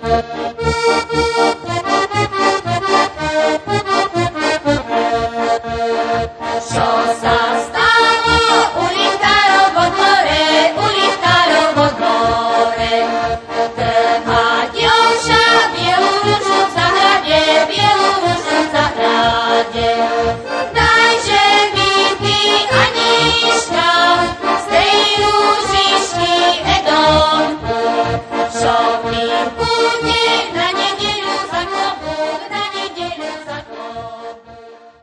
Čo sa stalo u Lichárov vo dvore, u Lichárov vo dvore? Trhá dievča bielu ružu v zahrade, bielu ružu v zahrade.